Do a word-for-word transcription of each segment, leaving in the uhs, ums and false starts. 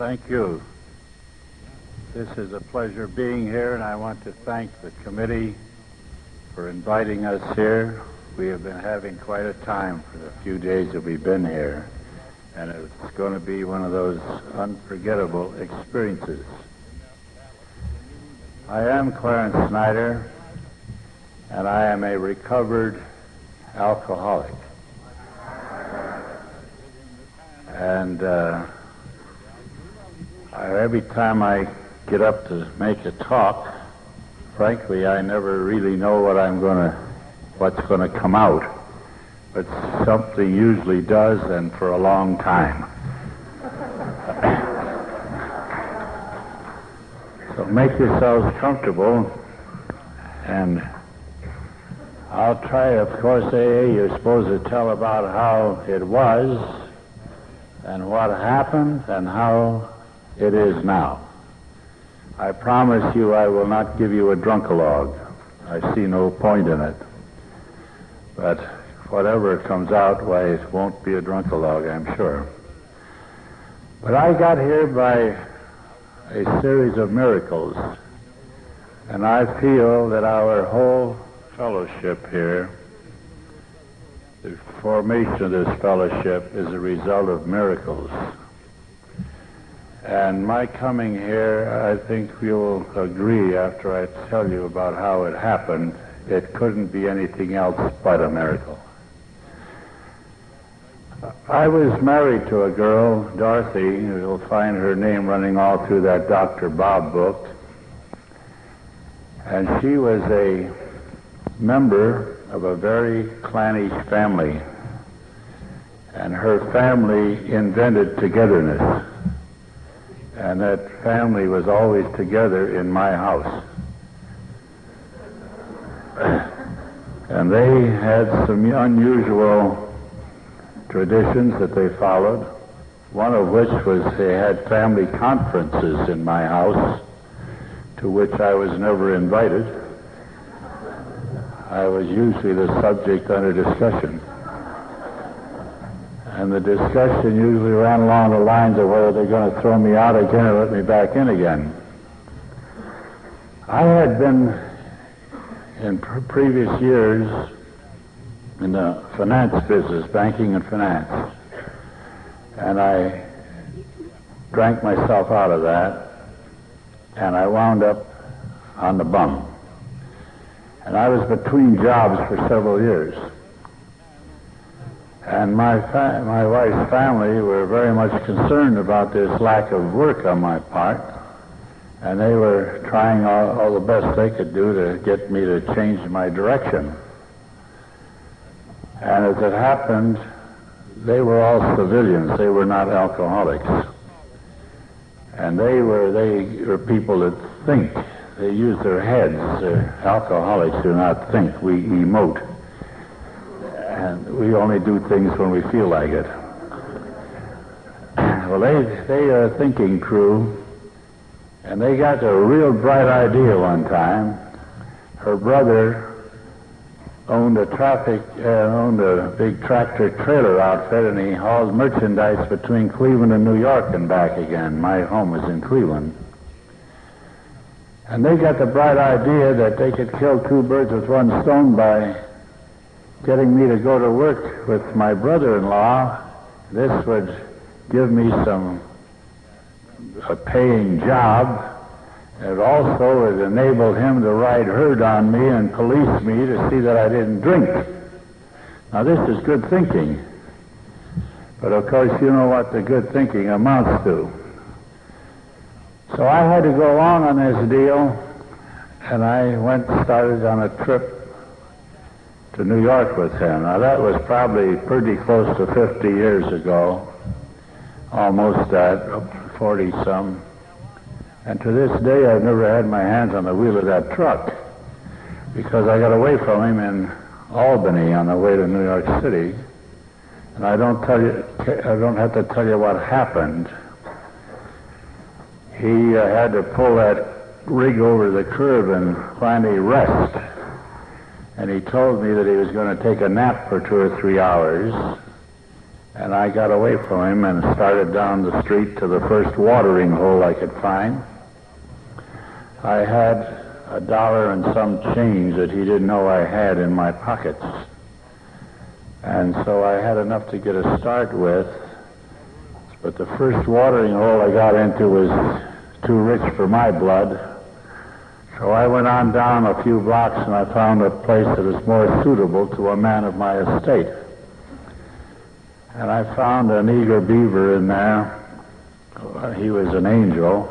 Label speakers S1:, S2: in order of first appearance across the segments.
S1: Thank you. This is a pleasure being here, and I want to thank the committee for inviting us here. We have been having quite a time for the few days that we've been here, and it's going to be one of those unforgettable experiences. I am Clarence Snyder, and I am a recovered alcoholic. And uh, I, every time I get up to make a talk, frankly, I never really know what I'm going to, what's going to come out. But something usually does, and for a long time. So make yourselves comfortable, and I'll try, of course, A A, you're supposed to tell about how it was, and what happened, and how it is now. I promise you I will not give you a drunkalogue. I see no point in it. But whatever comes out, why, it won't be a drunkalogue, I'm sure. But I got here by a series of miracles, and I feel that our whole fellowship here, the formation of this fellowship, is a result of miracles. And my coming here, I think you'll agree after I tell you about how it happened, it couldn't be anything else but a miracle. I was married to a girl, Dorothy. You'll find her name running all through that Doctor Bob book. And she was a member of a very clannish family. And her family invented togetherness. And that family was always together in my house. And they had some unusual traditions that they followed, one of which was they had family conferences in my house, to which I was never invited. I was usually the subject under discussion. And the discussion usually ran along the lines of whether they're going to throw me out again or let me back in again. I had been, in pr- previous years, in the finance business, banking and finance. And I drank myself out of that, and I wound up on the bum. And I was between jobs for several years. And my fa- my wife's family were very much concerned about this lack of work on my part, and they were trying all, all the best they could do to get me to change my direction. And as it happened, they were all civilians. They were not alcoholics. And they were they were people that think. They use their heads. Uh, alcoholics do not think. We emote. And we only do things when we feel like it. Well, they, they are a thinking crew, and they got a real bright idea one time. Her brother owned a traffic, uh, owned a big tractor trailer outfit, and he hauled merchandise between Cleveland and New York and back again. My home was in Cleveland. And they got the bright idea that they could kill two birds with one stone by getting me to go to work with my brother-in-law. This would give me some a paying job. It also would enable him to ride herd on me and police me to see that I didn't drink. Now this is good thinking. But of course you know what the good thinking amounts to. So I had to go along on this deal, and I went started on a trip to New York with him. Now that was probably pretty close to fifty years ago, almost that, forty some. And to this day I've never had my hands on the wheel of that truck, because I got away from him in Albany on the way to New York City. And I don't tell you, I don't have to tell you what happened. He uh, had to pull that rig over the curb and finally rest. And he told me that he was going to take a nap for two or three hours. And I got away from him and started down the street to the first watering hole I could find. I had a dollar and some change that he didn't know I had in my pockets. And so I had enough to get a start with. But the first watering hole I got into was too rich for my blood. So I went on down a few blocks and I found a place that is more suitable to a man of my estate. And I found an eager beaver in there. He was an angel.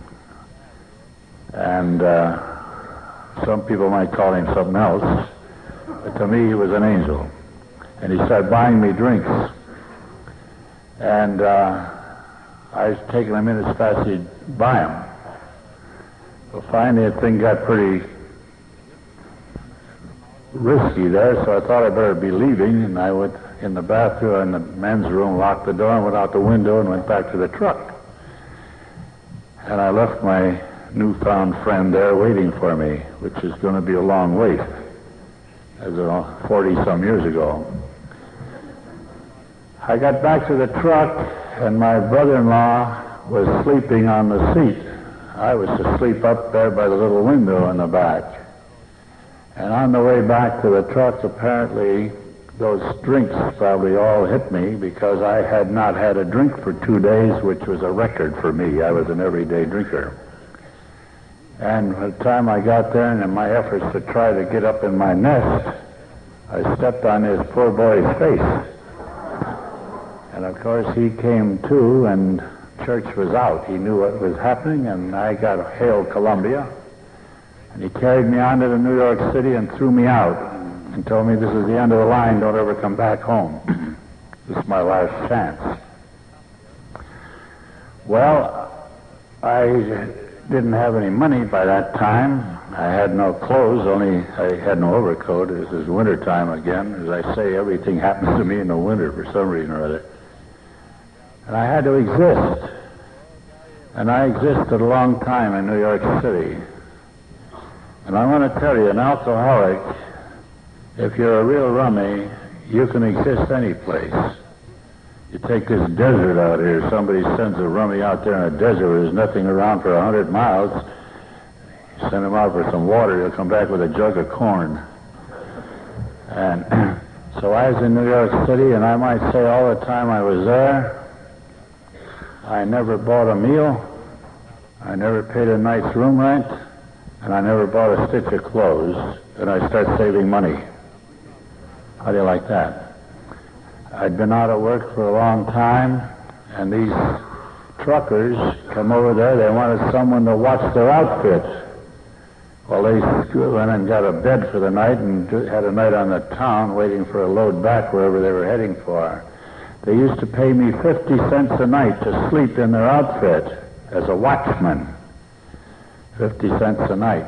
S1: And uh, some people might call him something else. But to me, he was an angel. And he started buying me drinks. And uh, I was taking him in as fast as he'd buy them. So finally, the thing got pretty risky there, so I thought I'd better be leaving, and I went in the bathroom in the men's room, locked the door, and went out the window and went back to the truck. And I left my newfound friend there waiting for me, which is going to be a long wait, as forty-some years ago. I got back to the truck, and my brother-in-law was sleeping on the seat. I was asleep up there by the little window in the back. And on the way back to the truck, apparently, those drinks probably all hit me because I had not had a drink for two days, which was a record for me. I was an everyday drinker. And by the time I got there, and in my efforts to try to get up in my nest, I stepped on his poor boy's face. And of course, he came to, and church was out. He knew what was happening, and I got hailed Columbia. And he carried me on to New York City and threw me out and told me, this is the end of the line, don't ever come back home. This is my last chance. Well, I didn't have any money by that time. I had no clothes, only I had no overcoat. It was winter time again. As I say, everything happens to me in the winter for some reason or other. And I had to exist. And I existed a long time in New York City. And I want to tell you, an alcoholic, if you're a real rummy, you can exist any place. You take this desert out here, somebody sends a rummy out there in a desert where there's nothing around for a hundred miles, you send him out for some water, he'll come back with a jug of corn. And so I was in New York City, and I might say all the time I was there, I never bought a meal, I never paid a night's room rent, and I never bought a stitch of clothes, and I started saving money. How do you like that? I'd been out of work for a long time, and these truckers come over there, they wanted someone to watch their outfit. Well, they went and got a bed for the night and had a night on the town waiting for a load back wherever they were heading for. They used to pay me fifty cents a night to sleep in their outfit as a watchman. fifty cents a night.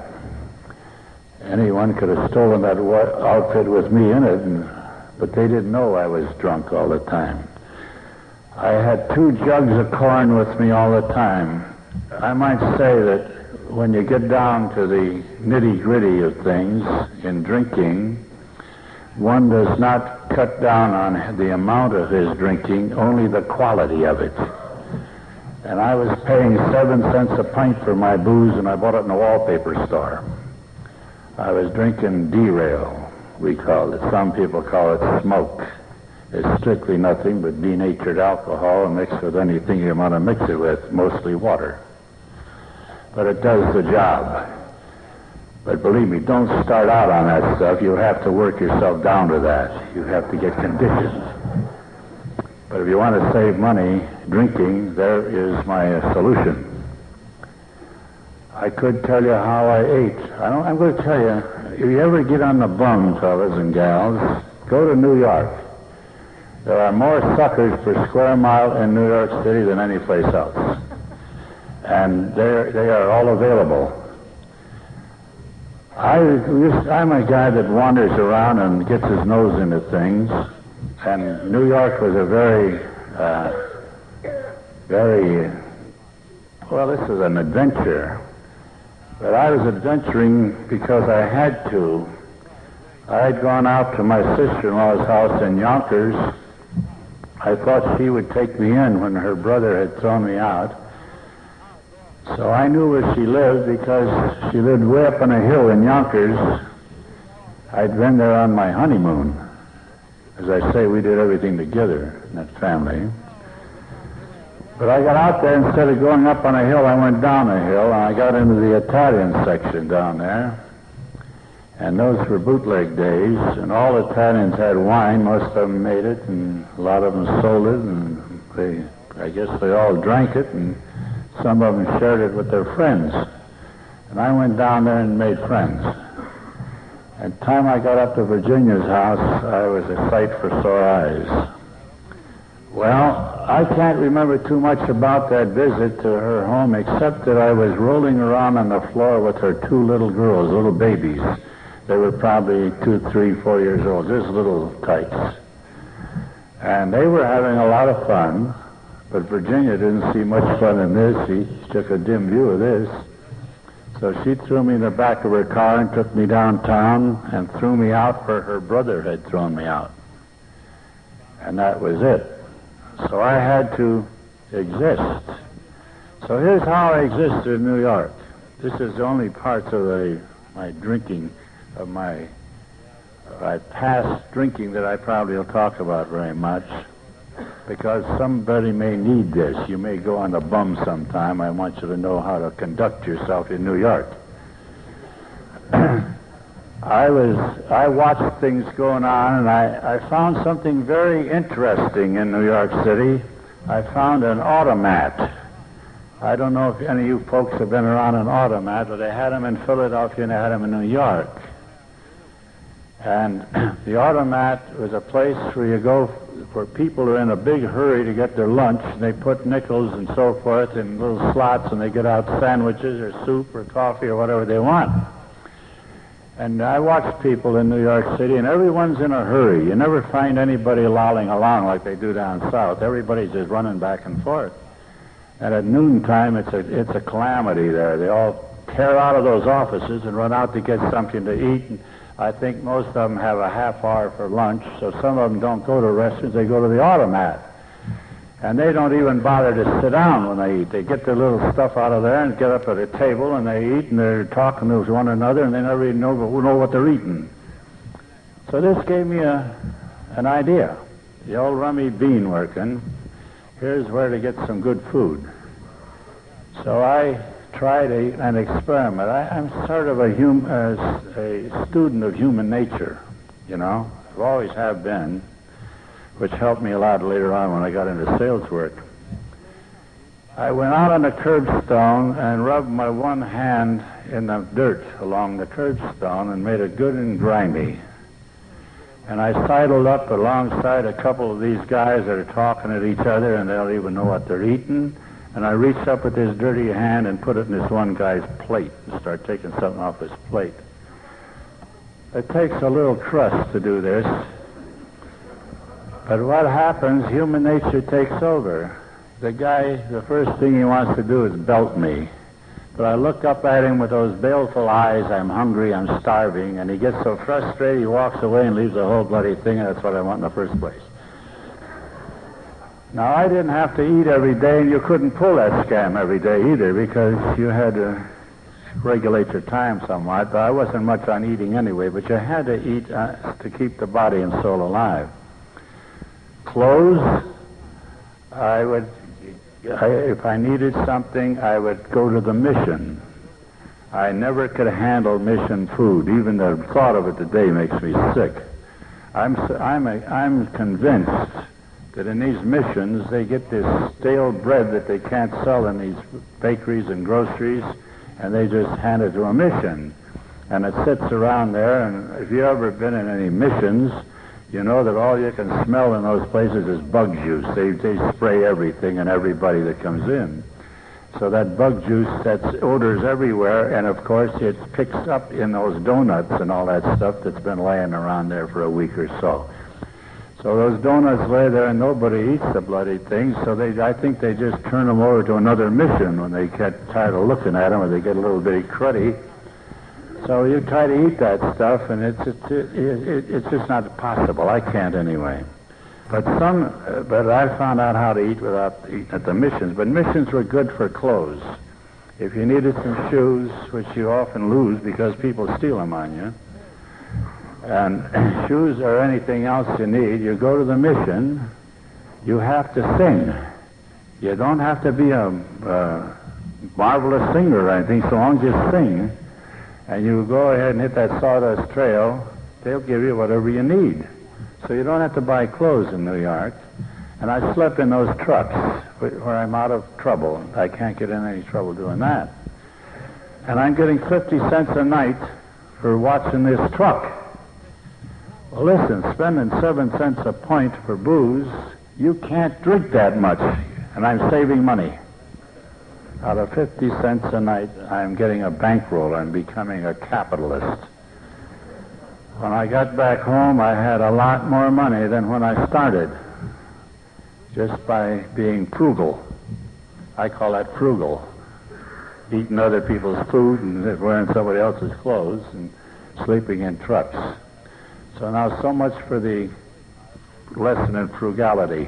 S1: Anyone could have stolen that wa- outfit with me in it, and, but they didn't know I was drunk all the time. I had two jugs of corn with me all the time. I might say that when you get down to the nitty-gritty of things in drinking, one does not cut down on the amount of his drinking, only the quality of it. And I was paying seven cents a pint for my booze, and I bought it in a wallpaper store. I was drinking D-Rail, we call it. Some people call it smoke. It's strictly nothing but denatured alcohol mixed with anything you want to mix it with, mostly water. But it does the job. But believe me, don't start out on that stuff. You have to work yourself down to that. You have to get conditioned. But if you want to save money drinking, there is my uh, solution. I could tell you how I ate. I don't, I'm going to tell you, if you ever get on the bum, fellas and gals, go to New York. There are more suckers per square mile in New York City than any place else. And they're, they are all available. I, I'm a guy that wanders around and gets his nose into things. And New York was a very, uh, very, well, this is an adventure. But I was adventuring because I had to. I had gone out to my sister-in-law's house in Yonkers, I thought she would take me in when her brother had thrown me out. So I knew where she lived because she lived way up on a hill in Yonkers. I'd been there on my honeymoon. As I say, we did everything together in that family. But I got out there, instead of going up on a hill, I went down a hill, and I got into the Italian section down there. And those were bootleg days, and all Italians had wine. Most of them made it, and a lot of them sold it, and they, I guess they all drank it, and some of them shared it with their friends. And I went down there and made friends. And the time I got up to Virginia's house, I was a sight for sore eyes. Well, I can't remember too much about that visit to her home, except that I was rolling around on the floor with her two little girls, little babies. They were probably two, three, four years old, just little tykes. And they were having a lot of fun, but Virginia didn't see much fun in this. She took a dim view of this. So she threw me in the back of her car and took me downtown and threw me out where her brother had thrown me out. And that was it. So I had to exist. So here's how I existed in New York. This is the only parts of the, my drinking, of my, my past drinking that I probably will talk about very much, because somebody may need this. You may go on a bum sometime. I want you to know how to conduct yourself in New York. I was, I watched things going on, and I, I found something very interesting in New York City. I found an automat. I don't know if any of you folks have been around an automat, but they had them in Philadelphia and they had them in New York. And the automat was a place where you go where people are in a big hurry to get their lunch, and they put nickels and so forth in little slots, and they get out sandwiches or soup or coffee or whatever they want. And I watch people in New York City, and everyone's in a hurry. You never find anybody lolling along like they do down south. Everybody's just running back and forth. And at noontime, it's a, it's a calamity there. They all tear out of those offices and run out to get something to eat. And I think most of them have a half hour for lunch, so some of them don't go to restaurants. They go to the automat. And they don't even bother to sit down when they eat. They get their little stuff out of there and get up at a table, and they eat, and they're talking to one another, and they never even know, know what they're eating. So this gave me a, an idea. The old rummy bean working. Here's where to get some good food. So I tried a, an experiment. I, I'm sort of a, hum, uh, a student of human nature, you know. I always have been, which helped me a lot later on when I got into sales work. I went out on the curbstone and rubbed my one hand in the dirt along the curbstone and made it good and grimy. And I sidled up alongside a couple of these guys that are talking at each other, and they don't even know what they're eating. And I reached up with this dirty hand and put it in this one guy's plate and started taking something off his plate. It takes a little trust to do this. But what happens, human nature takes over. The guy, the first thing he wants to do is belt me. But I look up at him with those baleful eyes, I'm hungry, I'm starving, and he gets so frustrated he walks away and leaves the whole bloody thing, and that's what I want in the first place. Now, I didn't have to eat every day, and you couldn't pull that scam every day either, because you had to regulate your time somewhat. But I wasn't much on eating anyway, but you had to eat uh, to keep the body and soul alive. Clothes, I would, I, if I needed something, I would go to the mission. I never could handle mission food. Even the thought of it today makes me sick. I'm, I'm, a, I'm convinced that in these missions, they get this stale bread that they can't sell in these bakeries and groceries, and they just hand it to a mission. And it sits around there, and if you've ever been in any missions, you know that all you can smell in those places is bug juice. They, they spray everything and everybody that comes in. So that bug juice, that's odors everywhere, and of course it picks up in those donuts and all that stuff that's been laying around there for a week or so. So those donuts lay there and nobody eats the bloody things, so they, I think they just turn them over to another mission when they get tired of looking at them or they get a little bitty cruddy. So you try to eat that stuff, and it's, it's, it, it, it's just not possible. I can't anyway. But some, uh, but I found out how to eat without eating at the missions. But missions were good for clothes. If you needed some shoes, which you often lose because people steal them on you, and shoes or anything else you need, you go to the mission, you have to sing. You don't have to be a uh, marvelous singer or anything, so long as you sing, and you go ahead and hit that sawdust trail, they'll give you whatever you need. So you don't have to buy clothes in New York. And I slept in those trucks where I'm out of trouble. I can't get in any trouble doing that. And I'm getting fifty cents a night for watching this truck. Well, listen, spending seven cents a pint for booze, you can't drink that much. And I'm saving money. Out of fifty cents a night, I'm getting a bankroll. I'm becoming a capitalist. When I got back home, I had a lot more money than when I started, just by being frugal. I call that frugal. Eating other people's food and wearing somebody else's clothes and sleeping in trucks. So now so much for the lesson in frugality.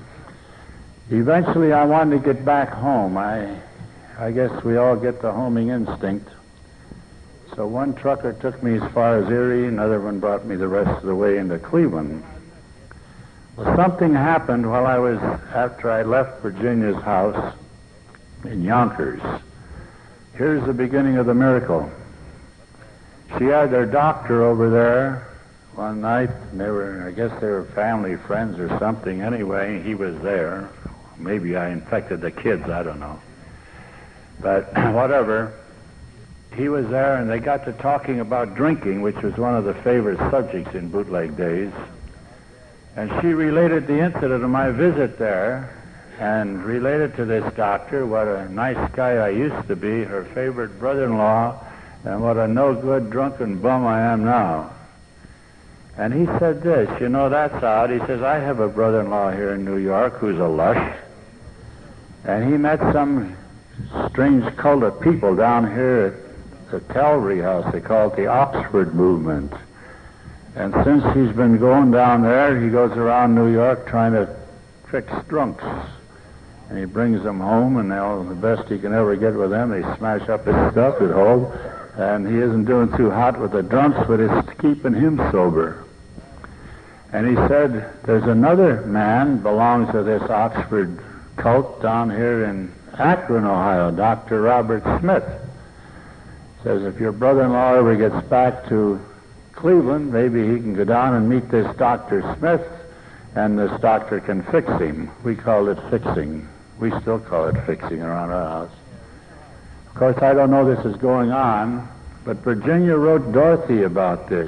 S1: Eventually I wanted to get back home. I, I guess we all get the homing instinct. So one trucker took me as far as Erie, another one brought me the rest of the way into Cleveland. Well, something happened while I was, after I left Virginia's house in Yonkers. Here's the beginning of the miracle. She had their doctor over there one night, and they were, I guess they were family friends or something. Anyway, he was there. Maybe I infected the kids, I don't know. But whatever. He was there, and they got to talking about drinking, which was one of the favorite subjects in bootleg days. And she related the incident of my visit there, and related to this doctor what a nice guy I used to be, her favorite brother-in-law, and what a no-good drunken bum I am now. And he said this, you know, that's odd. He says, I have a brother-in-law here in New York who's a lush, and he met some strange cult of people down here at the Calvary House. They call it the Oxford Movement. And since he's been going down there, he goes around New York trying to fix drunks. And he brings them home, and they'll, the best he can ever get with them, they smash up his stuff at home. And he isn't doing too hot with the drunks, but it's keeping him sober. And he said, there's another man belongs to this Oxford cult down here in Akron, Ohio, Doctor Robert Smith. Says if your brother-in-law ever gets back to Cleveland, maybe he can go down and meet this Doctor Smith, and this doctor can fix him. We call it fixing. We still call it fixing around our house. Of course, I don't know this is going on, but Virginia wrote Dorothy about this.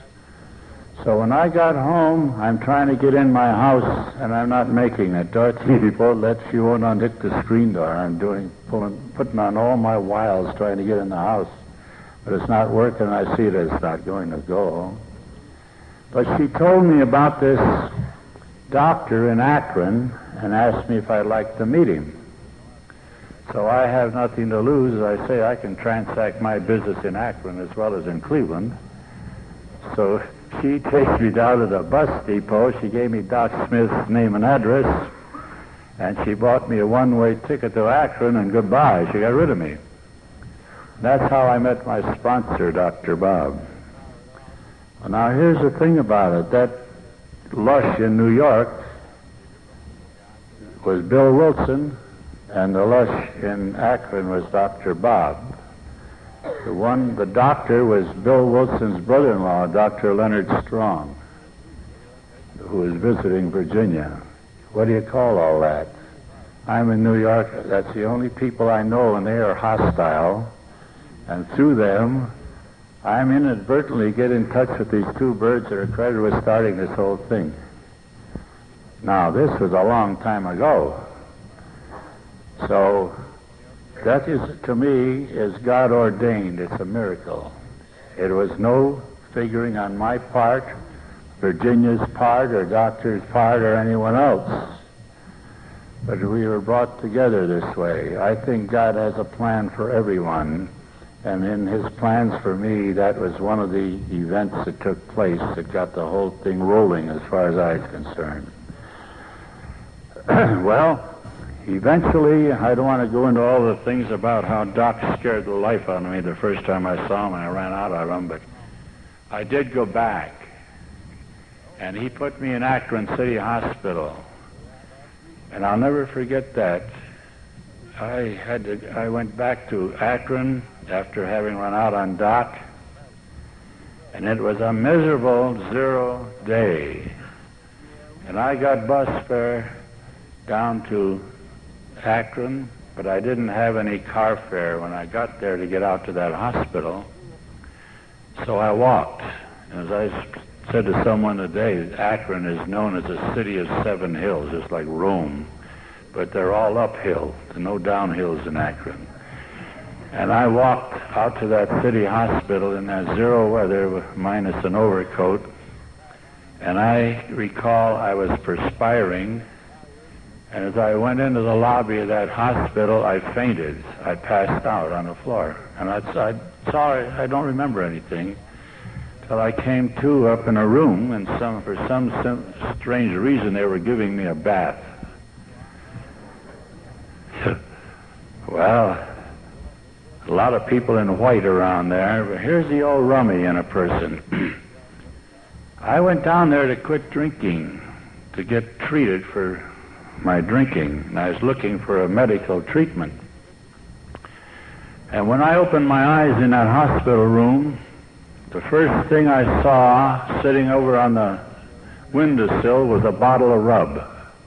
S1: So when I got home, I'm trying to get in my house, and I'm not making it. Dorothy won't let you won't unhook the screen door. I'm doing, pulling, putting on all my wiles trying to get in the house. But it's not working. I see that it's not going to go. But she told me about this doctor in Akron and asked me if I'd like to meet him. So I have nothing to lose. As I say, I can transact my business in Akron as well as in Cleveland. So she takes me down to the bus depot. She gave me Doc Smith's name and address, and she bought me a one-way ticket to Akron, and goodbye. She got rid of me. That's how I met my sponsor, Doctor Bob. Well, now, here's the thing about it. That lush in New York was Bill Wilson, and the lush in Akron was Doctor Bob. The one, the doctor was Bill Wilson's brother-in-law, Doctor Leonard Strong, who was visiting Virginia. What do you call all that? I'm in New York. That's the only people I know, and they are hostile. And through them, I'm inadvertently get in touch with these two birds that are credited with starting this whole thing. Now, this was a long time ago. So that is, to me, is God ordained. It's a miracle. It was no figuring on my part, Virginia's part, or Doctor's part, or anyone else. But we were brought together this way. I think God has a plan for everyone. And in his plans for me, that was one of the events that took place that got the whole thing rolling as far as I was concerned. Well, eventually, I don't want to go into all the things about how Doc scared the life out of me the first time I saw him and I ran out of him, but I did go back. And he put me in Akron City Hospital. And I'll never forget that. I had to, I went back to Akron after having run out on Doc, and it was a miserable zero day. And I got bus fare down to Akron, but I didn't have any car fare when I got there to get out to that hospital. So I walked. As I said to someone today, Akron is known as a city of seven hills, just like Rome. But they're all uphill. There's no downhills in Akron. And I walked out to that city hospital in that zero weather minus an overcoat. And I recall I was perspiring. And as I went into the lobby of that hospital, I fainted. I passed out on the floor. And I, I sorry, I don't remember anything. Till I came to up in a room, and some for some sim- strange reason they were giving me a bath. Well, a lot of people in white around there, but here's the old rummy in a person. I went down there to quit drinking, to get treated for my drinking, and I was looking for a medical treatment. And when I opened my eyes in that hospital room, the first thing I saw sitting over on the windowsill was a bottle of rub.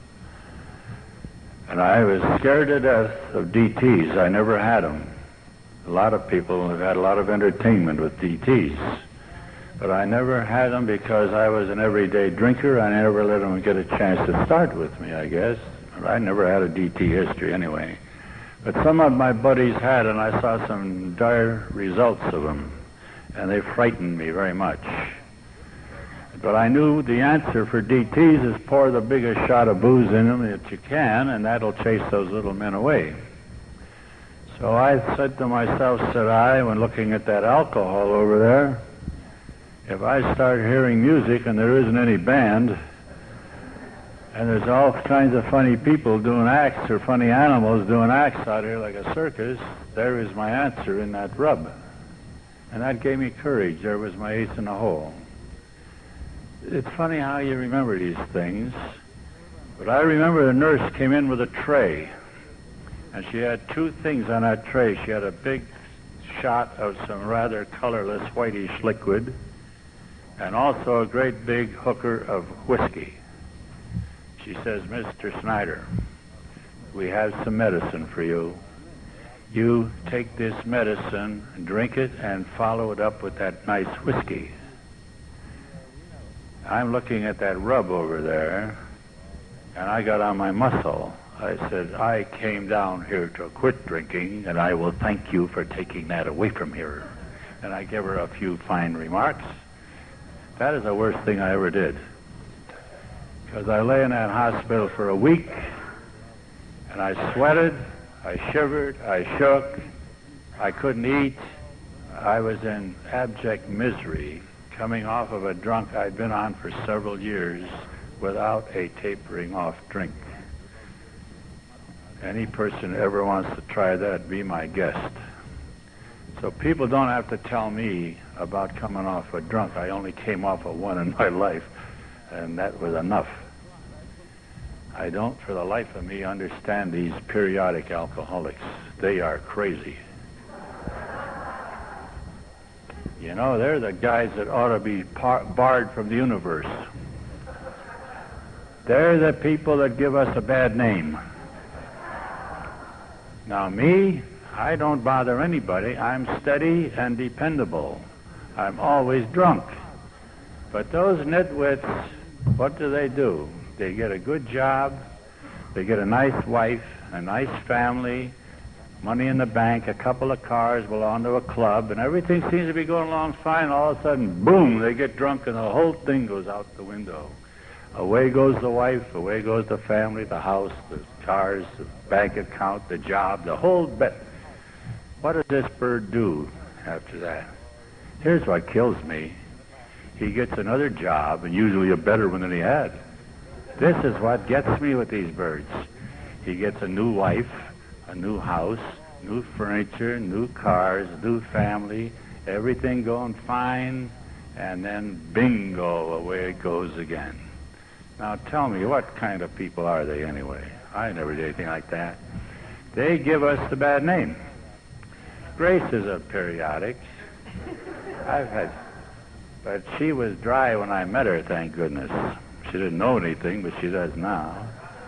S1: And I was scared to death of D Ts. I never had them. A lot of people have had a lot of entertainment with D Ts. But I never had them because I was an everyday drinker. I never let them get a chance to start with me, I guess. I never had a D T history anyway. But some of my buddies had, and I saw some dire results of them. And they frightened me very much. But I knew the answer for D Ts is pour the biggest shot of booze in them that you can, and that'll chase those little men away. So I said to myself, said I, when looking at that alcohol over there, if I start hearing music and there isn't any band, and there's all kinds of funny people doing acts or funny animals doing acts out here like a circus, there is my answer in that rub. And that gave me courage. There was my ace in the hole. It's funny how you remember these things. But I remember the nurse came in with a tray. And she had two things on that tray. She had a big shot of some rather colorless whitish liquid. And also a great big hooker of whiskey. She says, Mister Snyder, we have some medicine for you. You take this medicine, drink it, and follow it up with that nice whiskey. I'm looking at that rub over there, and I got on my muscle. I said, I came down here to quit drinking, and I will thank you for taking that away from here. And I gave her a few fine remarks. That is the worst thing I ever did. Because I lay in that hospital for a week, and I sweated, I shivered, I shook, I couldn't eat. I was in abject misery, coming off of a drunk I'd been on for several years without a tapering off drink. Any person who ever wants to try that, be my guest. So people don't have to tell me about coming off a drunk. I only came off of one in my life, and that was enough. I don't, for the life of me, understand these periodic alcoholics. They are crazy. You know, they're the guys that ought to be par- barred from the universe. They're the people that give us a bad name. Now me, I don't bother anybody. I'm steady and dependable. I'm always drunk. But those nitwits, what do they do? They get a good job, they get a nice wife, a nice family, money in the bank, a couple of cars, belong to a club, and everything seems to be going along fine. All of a sudden, boom, they get drunk and the whole thing goes out the window. Away goes the wife, away goes the family, the house, the cars, the bank account, the job, the whole bit. What does this bird do after that? Here's what kills me. He gets another job, and usually a better one than he had. This is what gets me with these birds. He gets a new wife, a new house, new furniture, new cars, new family, everything going fine, and then bingo, away it goes again. Now tell me, what kind of people are they anyway? I never did anything like that. They give us the bad name. Grace is a periodic. I've had, but she was dry when I met her, thank goodness. She didn't know anything, but she does now.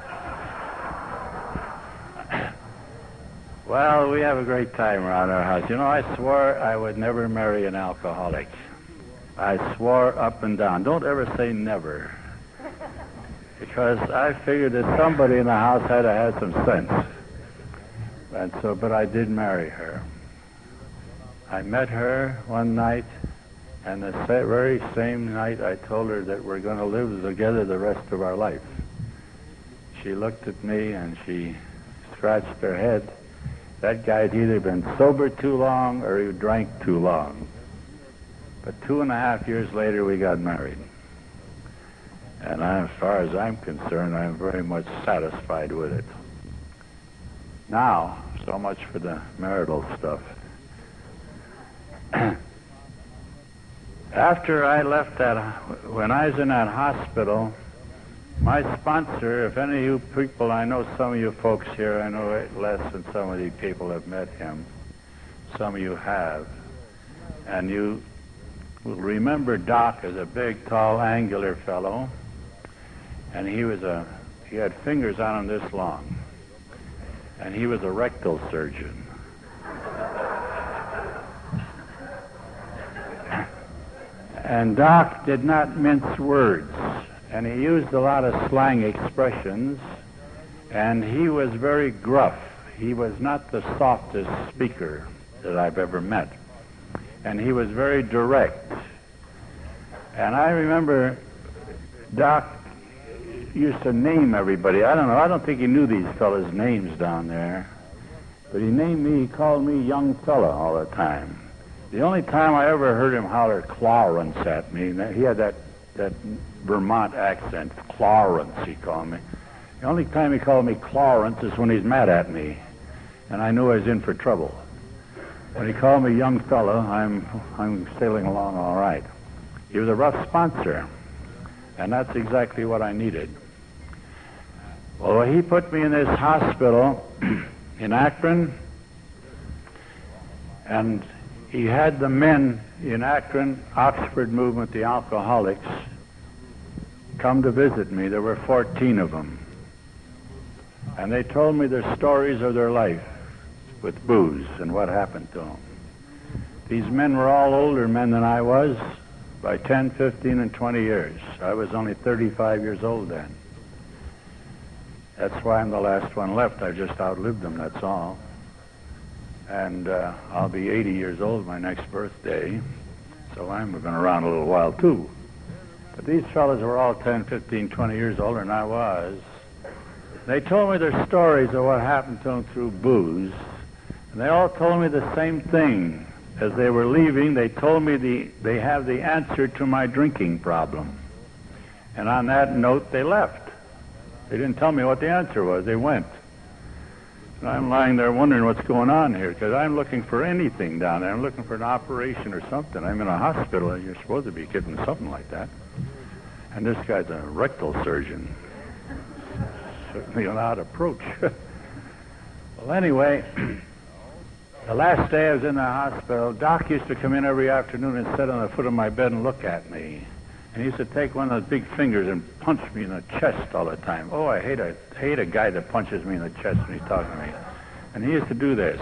S1: Well, we have a great time around our house. You know, I swore I would never marry an alcoholic. I swore up and down. Don't ever say never. Because I figured that somebody in the house had to have some sense. And so, but I did marry her. I met her one night, and the very same night I told her that we're going to live together the rest of our life. She looked at me and she scratched her head. That guy'd either been sober too long or he drank too long. But two and a half years later, we got married. And I, as far as I'm concerned, I'm very much satisfied with it. Now, so much for the marital stuff. After I left that, when I was in that hospital, my sponsor, if any of you people, I know some of you folks here, I know it less than some of you people have met him. Some of you have. And you will remember Doc as a big, tall, angular fellow. And he was a, he had fingers on him this long. And he was a rectal surgeon. And Doc did not mince words. And he used a lot of slang expressions, and he was very gruff. He was not the softest speaker that I've ever met. And he was very direct. And I remember Doc used to name everybody. I don't know, I don't think he knew these fellas' names down there. But he named me, he called me young fella all the time. The only time I ever heard him holler Clarence at me, he had that, that Vermont accent, Clarence, he called me. The only time he called me Clarence is when he's mad at me, and I knew I was in for trouble. When he called me young fella, I'm, I'm sailing along all right. He was a rough sponsor, and that's exactly what I needed. Well, he put me in this hospital in Akron, and he had the men in Akron, Oxford movement, the alcoholics, come to visit me. There were fourteen of them. And they told me their stories of their life with booze and what happened to them. These men were all older men than I was by ten, fifteen, and twenty years. I was only thirty-five years old then. That's why I'm the last one left. I've just outlived them, that's all. And uh, I'll be eighty years old my next birthday, so I'm been around a little while too. But these fellows were all ten, fifteen, twenty years older than I was. They told me their stories of what happened to them through booze, and they all told me the same thing. As they were leaving, they told me the, they have the answer to my drinking problem. And on that note, they left. They didn't tell me what the answer was. They went. And I'm lying there wondering what's going on here, because I'm looking for anything down there. I'm looking for an operation or something. I'm in a hospital, and you're supposed to be getting something like that. And this guy's a rectal surgeon. Certainly an odd approach. Well, anyway, the last day I was in the hospital, Doc used to come in every afternoon and sit on the foot of my bed and look at me. And he used to take one of those big fingers and punch me in the chest all the time. Oh, I hate a hate a guy that punches me in the chest when he's talking to me. And he used to do this.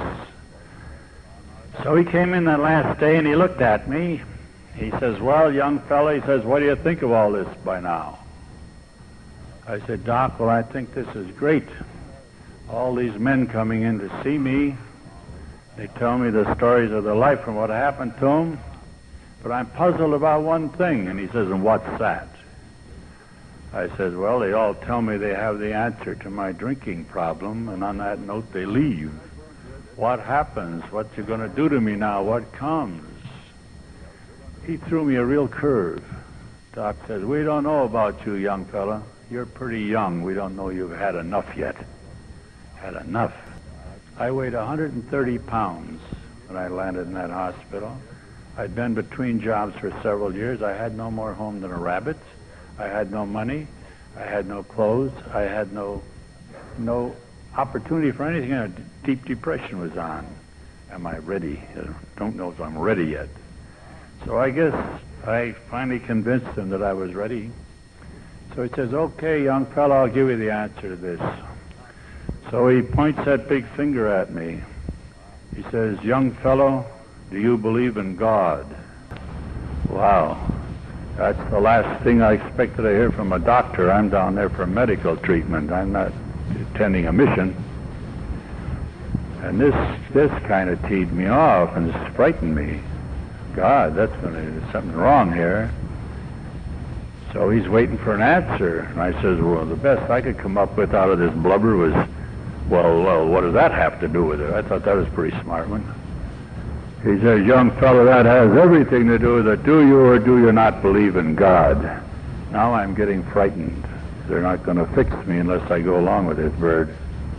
S1: So he came in that last day and he looked at me. He says, well, young fella, he says, what do you think of all this by now? I said, Doc, well, I think this is great. All these men coming in to see me, they tell me the stories of their life and what happened to them. But I'm puzzled about one thing. And he says, and what's that? I says, well, they all tell me they have the answer to my drinking problem, and on that note, they leave. What happens? What you going to do to me now? What comes? He threw me a real curve. Doc says, we don't know about you, young fella. you're pretty young. We don't know you've had enough yet. Had enough. I weighed one hundred thirty pounds when I landed in that hospital. I'd been between jobs for several years. I had no more home than a rabbit. I had no money. I had no clothes. I had no no opportunity for anything. A deep depression was on. Am I ready? I don't know if I'm ready yet. So I guess I finally convinced him that I was ready. So he says, okay, young fellow, I'll give you the answer to this. So he points that big finger at me. He says, young fellow, do you believe in God? Wow. That's the last thing I expected to hear from a doctor. I'm down there for medical treatment. I'm not attending a mission. And this this kind of teed me off and this frightened me. God, that's gonna, there's something wrong here. So he's waiting for an answer. And I says, well, the best I could come up with out of this blubber was, well, well, what does that have to do with it? I thought that was a pretty smart one. He says, young fellow, that has everything to do with it. Do you or do you not believe in God? Now I'm getting frightened. They're not going to fix me unless I go along with this bird.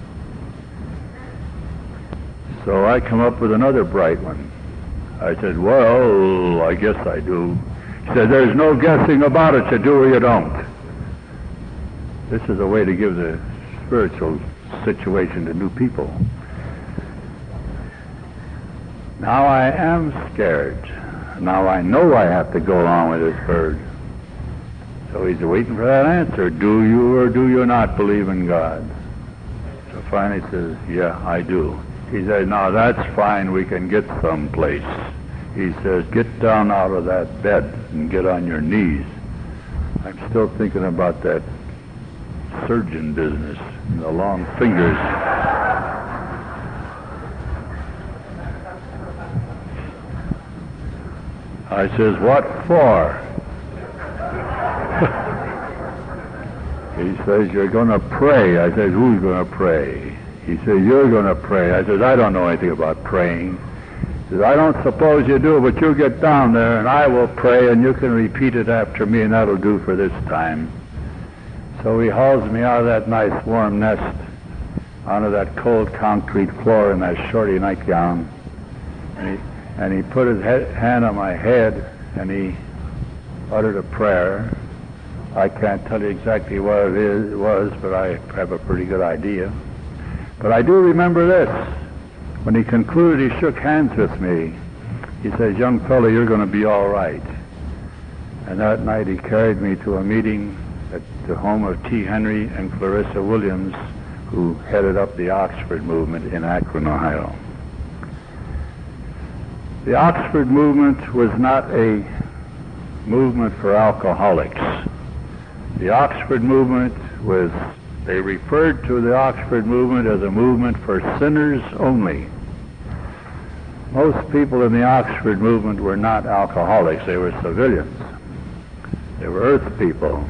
S1: So I come up with another bright one. I said, well, I guess I do. He said, there's no guessing about it. You do or you don't. This is a way to give the spiritual situation to new people. Now I am scared. Now I know I have to go along with this bird. So he's waiting for that answer. Do you or do you not believe in God? So finally he says, yeah, I do. He says, now that's fine. We can get someplace. He says, get down out of that bed and get on your knees. I'm still thinking about that surgeon business and the long fingers. I says, what for? He says, you're going to pray. I says, who's going to pray? He says, you're going to pray. I says, I don't know anything about praying. He says, I don't suppose you do, but you get down there and I will pray and you can repeat it after me and that'll do for this time. So he hauls me out of that nice warm nest onto that cold concrete floor in that shorty nightgown. And he, and he put his head, hand on my head and he uttered a prayer. I can't tell you exactly what it is, it was, but I have a pretty good idea. But I do remember this. When he concluded, he shook hands with me. He says, young fellow, you're going to be all right. And that night he carried me to a meeting at the home of T. Henry and Clarissa Williams, who headed up the Oxford movement in Akron, Ohio. The Oxford movement was not a movement for alcoholics. The Oxford movement was, they referred to the Oxford movement as a movement for sinners only. Most people in the Oxford movement were not alcoholics, they were civilians. They were earth people.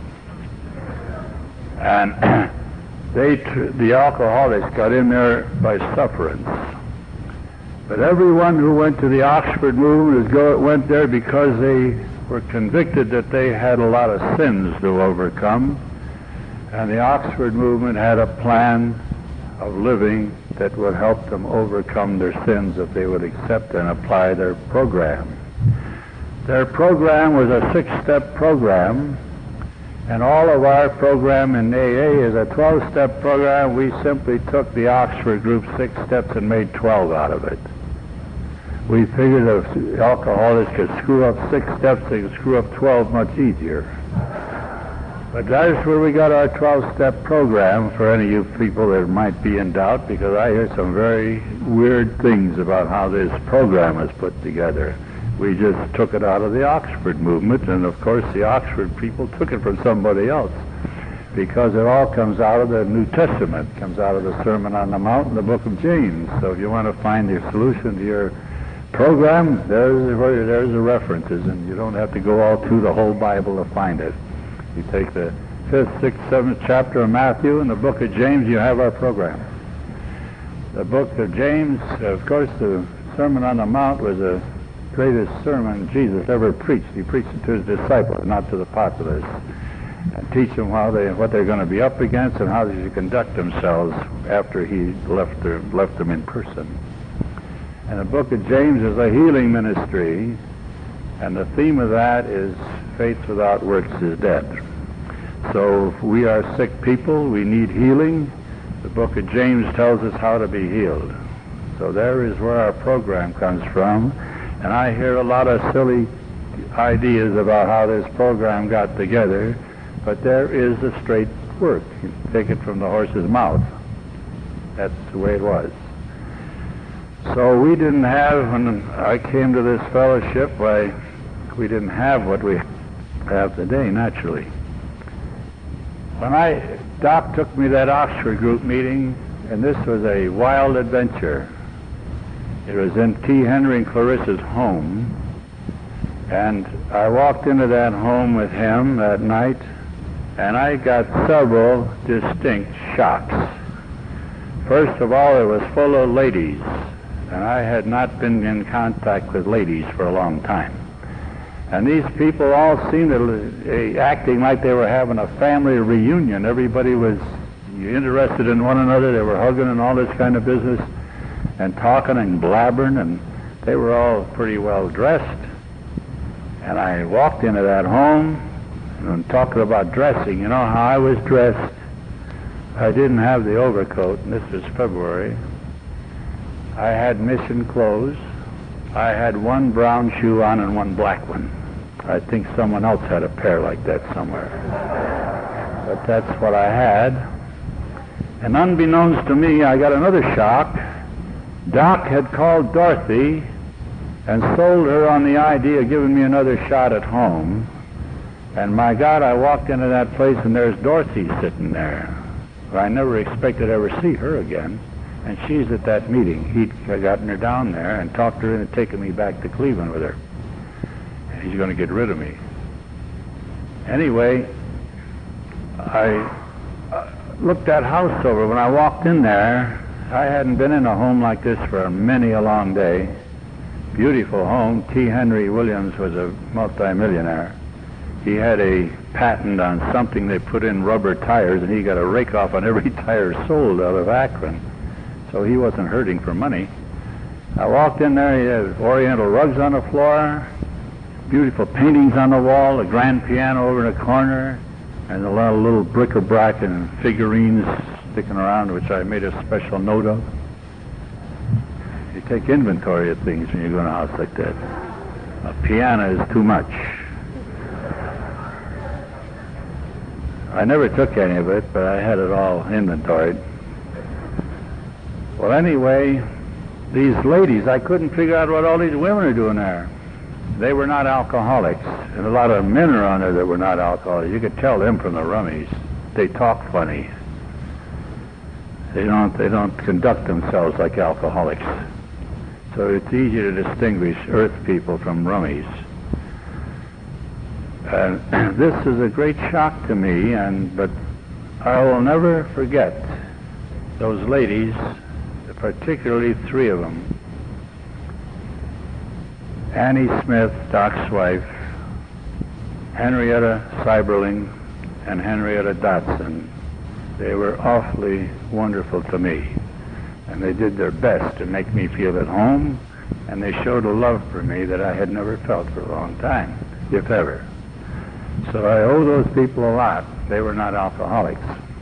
S1: And they, the alcoholics got in there by sufferance. But everyone who went to the Oxford movement go, went there because they were convicted that they had a lot of sins to overcome. And the Oxford movement had a plan of living that would help them overcome their sins if they would accept and apply their program. Their program was a six-step program, and all of our program in A A is a twelve-step program. We simply took the Oxford group six steps and made twelve out of it. We figured if alcoholics could screw up six steps, they could screw up twelve much easier. But that's where we got our twelve-step program for any of you people that might be in doubt, because I hear some very weird things about how this program is put together. We just took it out of the Oxford movement, and of course the Oxford people took it from somebody else, because it all comes out of the New Testament, comes out of the Sermon on the Mount and the book of James. So if you want to find the solution to your program, there's, there's the references, and you don't have to go all through the whole Bible to find it. You take the fifth, sixth, seventh chapter of Matthew and the book of James, you have our program. The book of James, of course, the Sermon on the Mount was the greatest sermon Jesus ever preached. He preached it to his disciples, not to the populace. and teach them how they, what they're going to be up against and how they should conduct themselves after he left, their, left them in person. And the book of James is a healing ministry, and the theme of that is faith without works is dead. So if we are sick people, we need healing. The book of James tells us how to be healed. So there is where our program comes from. And I hear a lot of silly ideas about how this program got together, but there is a straight work. You take it from the horse's mouth. That's the way it was. So we didn't have, when I came to this fellowship, I, we didn't have what we have today, naturally. When I, Doc took me to that Oxford group meeting, and this was a wild adventure. It was in T. Henry and Clarissa's home, and I walked into that home with him that night, and I got several distinct shocks. First of all, it was full of ladies, and I had not been in contact with ladies for a long time. And these people all seemed to, uh, acting like they were having a family reunion. Everybody was interested in one another. They were hugging and all this kind of business, and talking and blabbering, and they were all pretty well dressed. And I walked into that home, and talking about dressing, you know how I was dressed? I didn't have the overcoat, and this was February. I had mission clothes. I had one brown shoe on and one black one. I think someone else had a pair like that somewhere. But that's what I had. And unbeknownst to me, I got another shock. Doc had called Dorothy and sold her on the idea of giving me another shot at home. And my God, I walked into that place and there's Dorothy sitting there. I never expected to ever see her again. And she's at that meeting. He'd gotten her down there and talked her into taking me back to Cleveland with her. And he's going to get rid of me. Anyway, I looked that house over. When I walked in there, I hadn't been in a home like this for many a long day. Beautiful home. T. Henry Williams was a multimillionaire. He had a patent on something they put in rubber tires, and he got a rake off on every tire sold out of Akron. So he wasn't hurting for money. I walked in there, he had oriental rugs on the floor, beautiful paintings on the wall, a grand piano over in the corner, and a lot of little bric-a-brac and figurines sticking around, which I made a special note of. You take inventory of things when you go in a house like that. A piano is too much. I never took any of it, but I had it all inventoried. Well, anyway, these ladies, I couldn't figure out what all these women are doing there. They were not alcoholics, and a lot of men are on there that were not alcoholics. You could tell them from the rummies. They talk funny. They don't, they don't conduct themselves like alcoholics. So it's easy to distinguish earth people from rummies. And this is a great shock to me, and but I will never forget those ladies, particularly three of them. Annie Smith, Doc's wife, Henrietta Seiberling, and Henrietta Dotson. They were awfully wonderful to me, and they did their best to make me feel at home, and they showed a love for me that I had never felt for a long time, if ever. So I owe those people a lot. They were not alcoholics.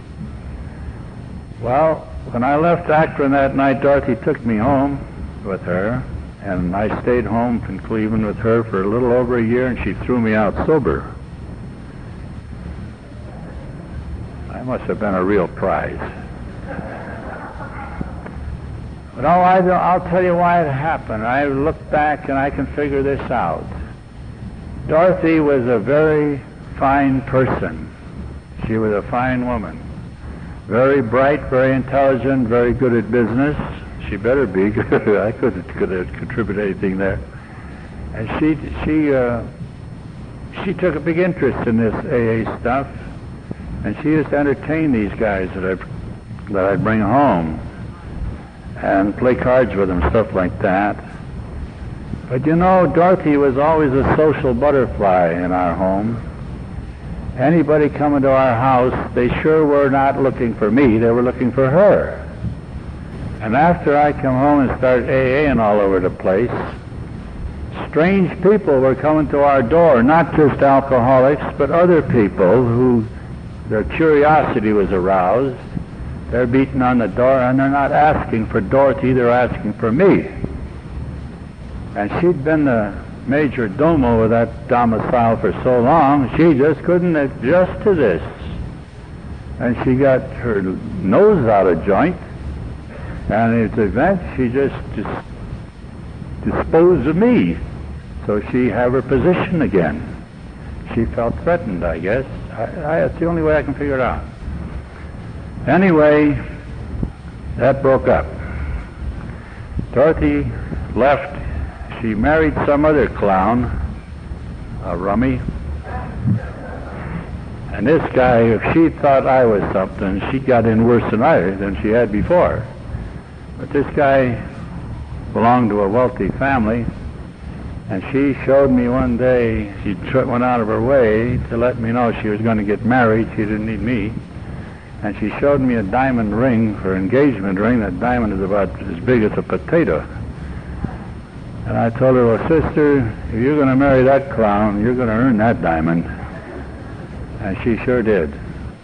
S1: Well, when I left Akron that night, Dorothy took me home with her, and I stayed home in Cleveland with her for a little over a year, and she threw me out sober. I must have been a real prize. But oh, I, I'll tell you why it happened. I look back and I can figure this out. Dorothy was a very fine person. She was a fine woman. Very bright, very intelligent, very good at business. She better be. I couldn't, couldn't contribute anything there. And she she uh, she took a big interest in this A A stuff, and she used to entertain these guys that I that I'd bring home and play cards with them, stuff like that. But you know, Dorothy was always a social butterfly in our home. anybody coming to our house, they sure were not looking for me, they were looking for her. And after I come home and started AAing all over the place, strange people were coming to our door, not just alcoholics, but other people who their curiosity was aroused. They're beating on the door, and they're not asking for Dorothy, they're asking for me. And she'd been the major domo of that domicile for so long, she just couldn't adjust to this. And she got her nose out of joint, and at the event, she just, just disposed of me. So she had her position again. She felt threatened, I guess. I, I, that's the only way I can figure it out. Anyway, that broke up. Dorothy left. She married some other clown, a rummy. And this guy, if she thought I was something, she got in worse than I than she had before. But this guy belonged to a wealthy family, and she showed me one day, she tr- went out of her way to let me know she was going to get married. She didn't need me. And she showed me a diamond ring for an engagement ring. That diamond is about as big as a potato. And I told her, well, sister, if you're going to marry that clown, you're going to earn that diamond. And she sure did.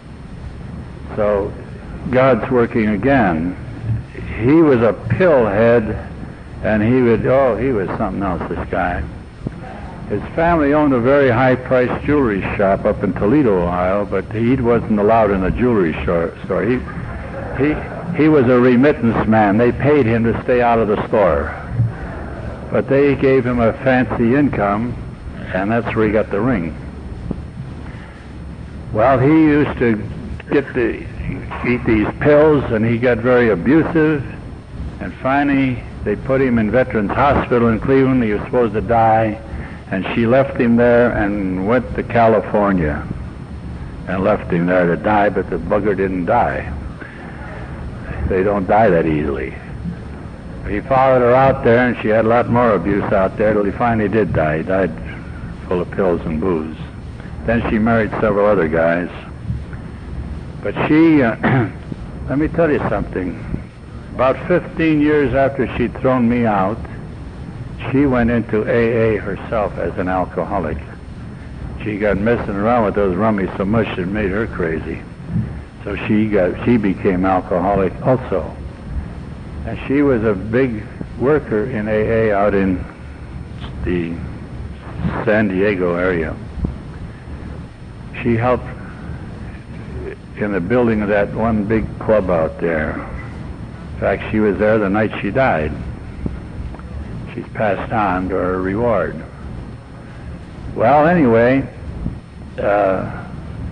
S1: So God's working again. He was a pillhead, and he would, oh, he was something else, this guy. His family owned a very high-priced jewelry shop up in Toledo, Ohio, but he wasn't allowed in a jewelry store. He, he, he was a remittance man. They paid him to stay out of the store. But they gave him a fancy income, and that's where he got the ring. Well, he used to get the, eat these pills, and he got very abusive, and finally they put him in Veterans Hospital in Cleveland. He was supposed to die, and she left him there and went to California and left him there to die, but the bugger didn't die. They don't die that easily. He followed her out there, and she had a lot more abuse out there till he finally did die. He died full of pills and booze. Then she married several other guys. But she, uh, let me tell you something. About fifteen years after she'd thrown me out, she went into A A herself as an alcoholic. She got messing around with those rummies so much it made her crazy. So she got, she became alcoholic also. And she was a big worker in A A out in the San Diego area. She helped in the building of that one big club out there. In fact, she was there the night she died. She's passed on to her reward. Well, anyway, uh,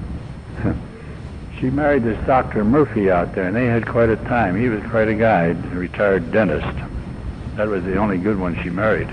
S1: she married this Doctor Murphy out there, and they had quite a time. He was quite a guy, a retired dentist. That was the only good one she married.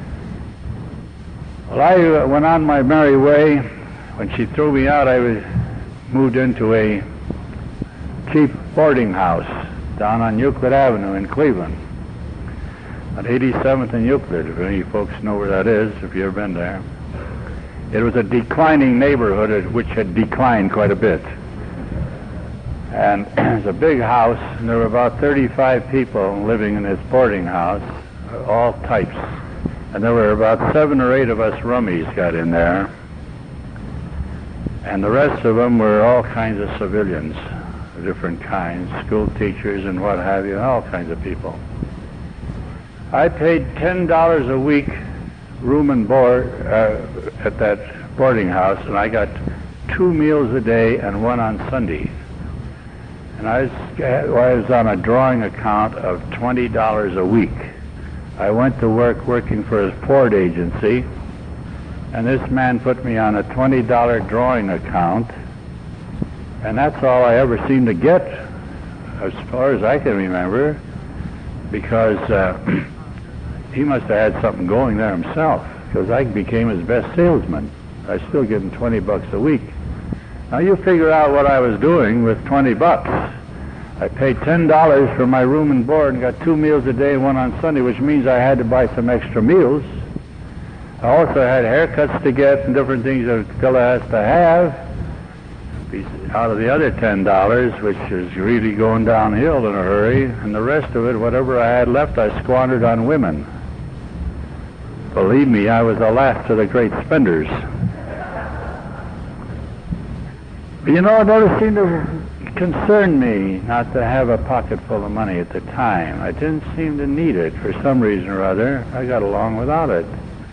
S1: Well, I uh, went on my merry way. When she threw me out, I was moved into a cheap boarding house down on Euclid Avenue in Cleveland, on eighty-seventh and Euclid, if any folks know where that is, if you've ever been there. It was a declining neighborhood which had declined quite a bit. And it was a big house, and there were about thirty-five people living in this boarding house, all types. And there were about seven or eight of us rummies got in there. And the rest of them were all kinds of civilians, of different kinds, school teachers and what have you, all kinds of people. I paid ten dollars a week room and board uh, at that boarding house, and I got two meals a day and one on Sunday. And I was, I was on a drawing account of twenty dollars a week. I went to work working for a Ford agency, and this man put me on a twenty dollar drawing account, and that's all I ever seemed to get, as far as I can remember, because uh, he must have had something going there himself, because I became his best salesman. I still give him twenty bucks a week. Now you figure out what I was doing with twenty bucks. I paid ten dollars for my room and board and got two meals a day and one on Sunday, which means I had to buy some extra meals. I also had haircuts to get and different things that a fellow has to have. out of the other ten dollars, which was really going downhill in a hurry, and the rest of it, whatever I had left, I squandered on women. Believe me, I was the last of the great spenders. But you know, it never seemed to concern me not to have a pocket full of money at the time. I didn't seem to need it for some reason or other. I got along without it.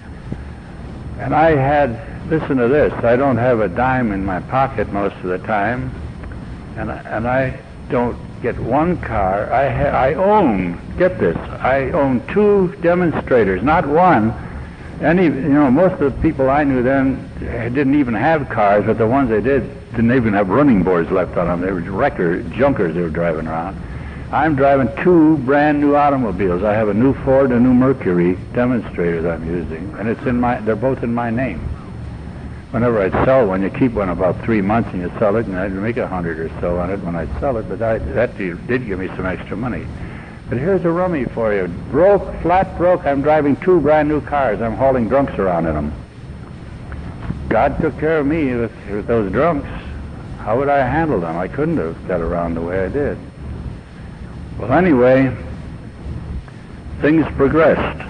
S1: And I had, listen to this, I don't have a dime in my pocket most of the time, and I, and I don't get one car. I ha I own, get this, I own two demonstrators, not one. Any, you know, most of the people I knew then didn't even have cars, but the ones they did didn't even have running boards left on them. They were wrecker, junkers they were driving around. I'm driving two brand new automobiles. I have a new Ford and a new Mercury demonstrators I'm using, and it's in my, they're both in my name. Whenever I'd sell one, you keep one about three months and you sell it, and I'd make a hundred or so on it when I'd sell it, but I, that did give me some extra money. But here's a rummy for you. Broke, flat broke, I'm driving two brand new cars. I'm hauling drunks around in them. God took care of me with, with those drunks. How would I handle them? I couldn't have got around the way I did. Well, anyway, things progressed.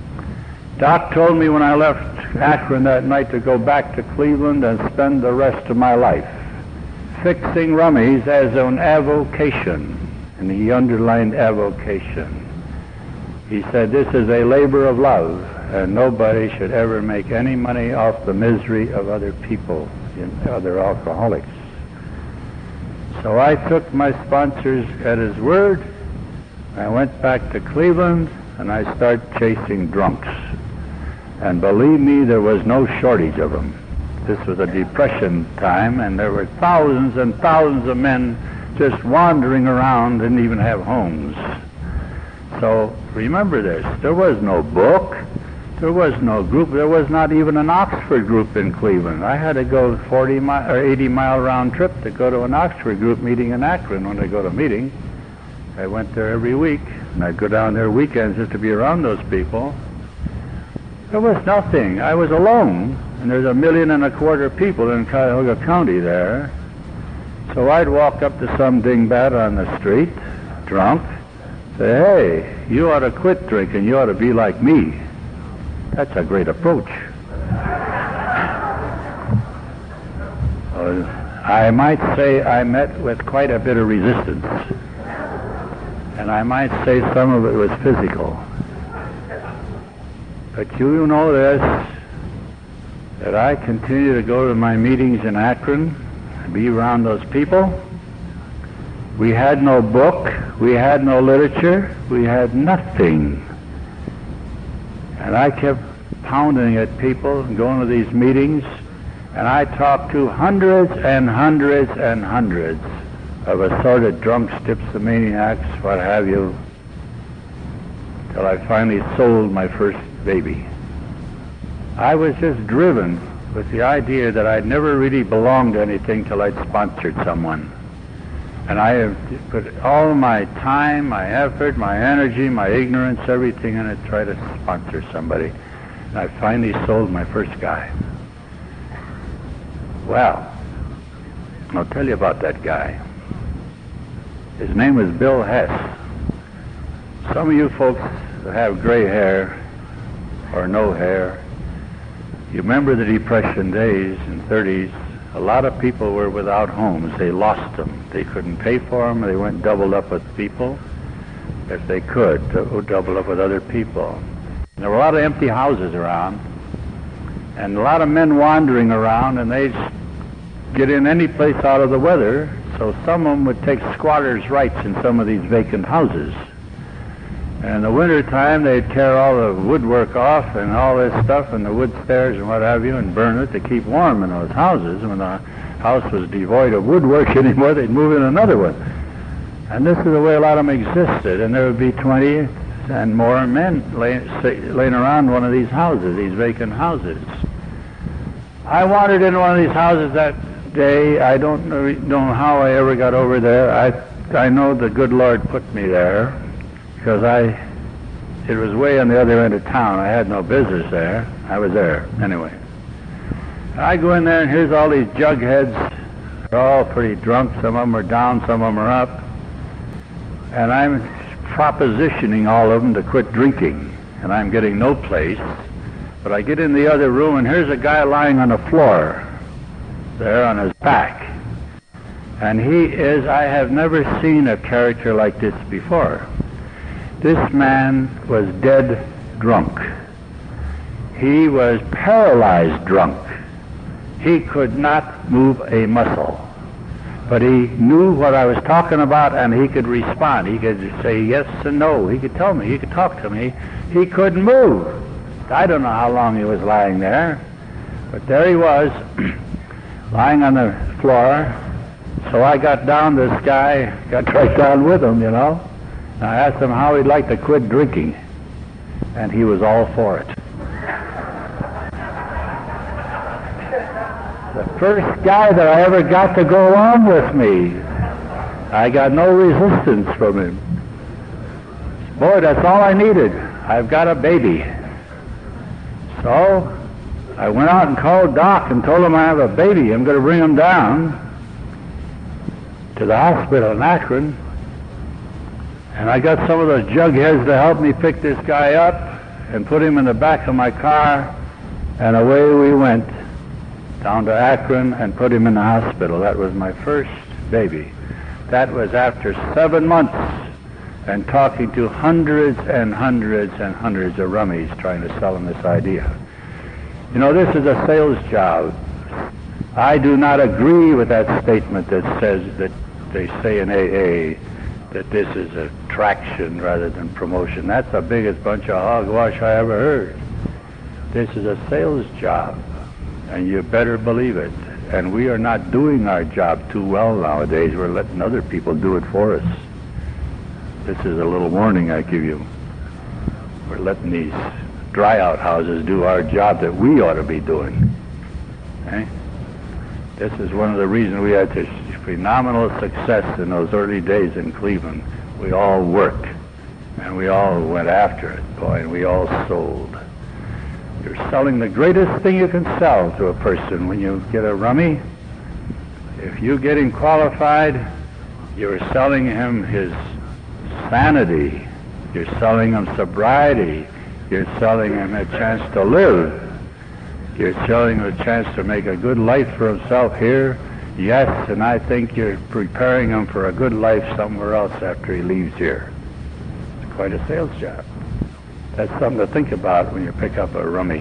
S1: Doc told me when I left Akron that night to go back to Cleveland and spend the rest of my life fixing rummies as an avocation. And he underlined avocation. He said, this is a labor of love, and nobody should ever make any money off the misery of other people, other alcoholics. So I took my sponsors at his word. I went back to Cleveland, and I started chasing drunks. And believe me, there was no shortage of them. This was a depression time, and there were thousands and thousands of men just wandering around, didn't even have homes. So remember this, there was no book, there was no group, there was not even an Oxford group in Cleveland. I had to go forty mile or eighty mile round trip to go to an Oxford group meeting in Akron. When I go to a meeting, I went there every week, and I'd go down there weekends just to be around those people. There was nothing. I was alone, and there's a million and a quarter people in Cuyahoga County there. So I'd walk up to some dingbat on the street, drunk, say, hey, you ought to quit drinking, you ought to be like me. That's a great approach. uh, I might say I met with quite a bit of resistance. And I might say some of it was physical. But you know this, that I continue to go to my meetings in Akron, be around those people. We had no book, we had no literature, we had nothing. And I kept pounding at people and going to these meetings, and I talked to hundreds and hundreds and hundreds of assorted drunks, dipsomaniacs, what have you, till I finally sold my first baby. I was just driven with the idea that I'd never really belonged to anything till I'd sponsored someone. And I have put all my time, my effort, my energy, my ignorance, everything in it, try to sponsor somebody. And I finally sold my first guy. Well, I'll tell you about that guy. His name was Bill Hess. Some of you folks that have gray hair or no hair, you remember the Depression days in the thirties. A lot of people were without homes. They lost them. They couldn't pay for them. They went doubled up with people. If they could, to double up with other people. And there were a lot of empty houses around, and a lot of men wandering around, and they'd get in any place out of the weather. So some of them would take squatters' rights in some of these vacant houses. And in the winter time, they'd tear all the woodwork off and all this stuff and the wood stairs and what have you, and burn it to keep warm in those houses. When the house was devoid of woodwork anymore, they'd move in another one. And this is the way a lot of them existed. And there would be twenty and more men lay, say, laying around one of these houses, these vacant houses. I wandered into one of these houses that day. I don't know, know how I ever got over there. I, I know the good Lord put me there, because I, it was way on the other end of town. I had no business there. I was there anyway. I go in there, and here's all these jugheads They're all pretty drunk. Some of them are down, some of them are up. And I'm propositioning all of them to quit drinking. And I'm getting no place. But I get in the other room, and here's a guy lying on the floor there on his back. And he is, I have never seen a character like this before. This man was dead drunk. He was paralyzed drunk. He could not move a muscle. But he knew what I was talking about, and he could respond. He could say yes and no. He could tell me. He could talk to me. He couldn't move. I don't know how long he was lying there, but there he was, lying on the floor. So I got down, this guy, got right down with him, you know. And I asked him how he'd like to quit drinking, and he was all for it. The first guy that I ever got to go along with me, I got no resistance from him. Boy, that's all I needed. I've got a baby. So I went out and called Doc and told him I have a baby. I'm going to bring him down to the hospital in Akron. And I got some of those jugheads to help me pick this guy up and put him in the back of my car, and away we went down to Akron and put him in the hospital. That was my first baby. That was after seven months and talking to hundreds and hundreds and hundreds of rummies trying to sell them this idea. You know, this is a sales job. I do not agree with that statement that says that they say in A A that this is attraction rather than promotion. That's the biggest bunch of hogwash I ever heard. This is a sales job, and you better believe it. And we are not doing our job too well nowadays. We're letting other people do it for us. This is a little warning I give you. We're letting these dry-out houses do our job that we ought to be doing. Okay? This is one of the reasons we had this phenomenal success in those early days in Cleveland. We all worked, and we all went after it, boy, and we all sold. You're selling the greatest thing you can sell to a person when you get a rummy. If you get him qualified, you're selling him his sanity. You're selling him sobriety. You're selling him a chance to live. You're selling him a chance to make a good life for himself here. Yes, and I think you're preparing him for a good life somewhere else after he leaves here. It's quite a sales job. That's something to think about when you pick up a rummy.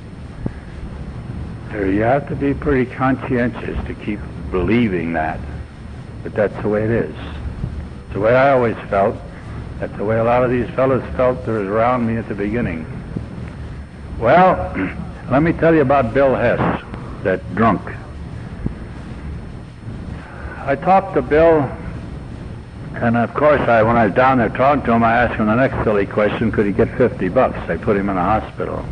S1: There, you have to be pretty conscientious to keep believing that. But that's the way it is. It's the way I always felt. That's the way a lot of these fellows felt that was around me at the beginning. Well, let me tell you about Bill Hess, that drunk. I talked to Bill, and of course, I, when I was down there talking to him, I asked him the next silly question: could he get fifty bucks? I put him in a hospital.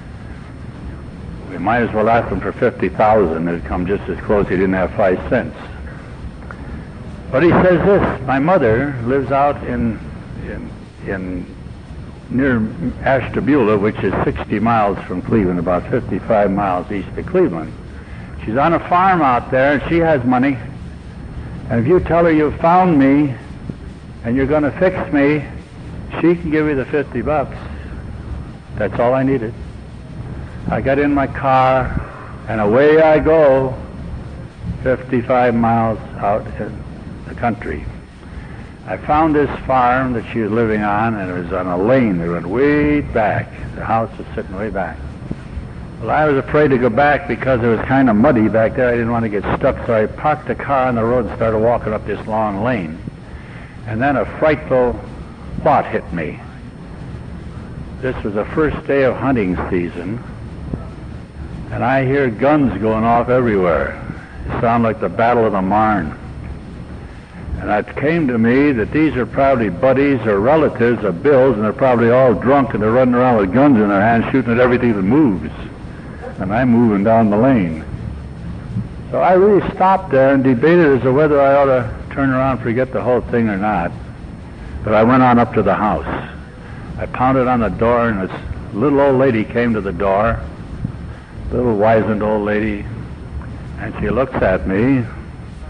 S1: We might as well ask him for fifty thousand. It'd come just as close. He didn't have five cents. But he says this: my mother lives out in in, in near Ashtabula, which is sixty miles from Cleveland, about fifty-five miles east of Cleveland. She's on a farm out there, and she has money. And if you tell her you found me and you're going to fix me, she can give you the fifty bucks. That's all I needed. I got in my car, and away I go, fifty-five miles out in the country. I found this farm that she was living on, and it was on a lane that went way back. The house was sitting way back. Well, I was afraid to go back because it was kind of muddy back there. I didn't want to get stuck, so I parked the car on the road and started walking up this long lane. And then a frightful thought hit me. This was the first day of hunting season, and I hear guns going off everywhere. It sounded like the Battle of the Marne. And it came to me that these are probably buddies or relatives of Bill's, and they're probably all drunk, and they're running around with guns in their hands shooting at everything that moves. And I'm moving down the lane. So I really stopped there and debated as to whether I ought to turn around and forget the whole thing or not. But I went on up to the house. I pounded on the door, and this little old lady came to the door, little wizened old lady, and she looks at me,